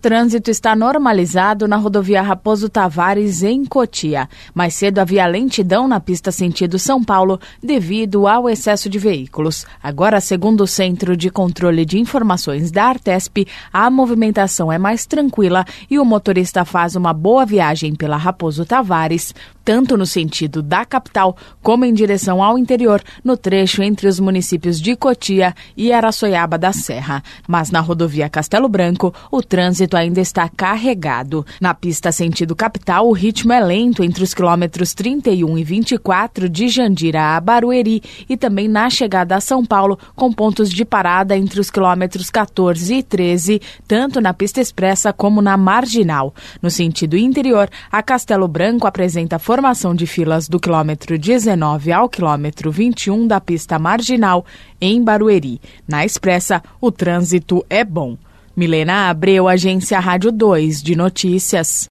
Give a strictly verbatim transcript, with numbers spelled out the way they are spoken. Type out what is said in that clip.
trânsito está normalizado na rodovia Raposo Tavares, em Cotia. Mais cedo havia lentidão na pista sentido São Paulo devido ao excesso de veículos. Agora, segundo o Centro de Controle de Informações da Artesp, a movimentação é mais tranquila e o motorista faz uma boa viagem pela Raposo Tavares, tanto no sentido da capital como em direção ao interior, no trecho entre os municípios de Cotia e Araçoiaba da Serra. Mas na rodovia Castelo Branco, o trânsito ainda está carregado. Na pista sentido capital, o ritmo é lento entre os quilômetros trinta e um e vinte e quatro de Jandira a Barueri e também na chegada a São Paulo, com pontos de parada entre os quilômetros quatorze e treze, tanto na pista expressa como na marginal. No sentido interior, a Castelo Branco apresenta formação de filas do quilômetro dezenove ao quilômetro vinte e um da pista marginal em Barueri. Na expressa, o trânsito é bom. Milena Abreu, Agência Rádio dois de Notícias.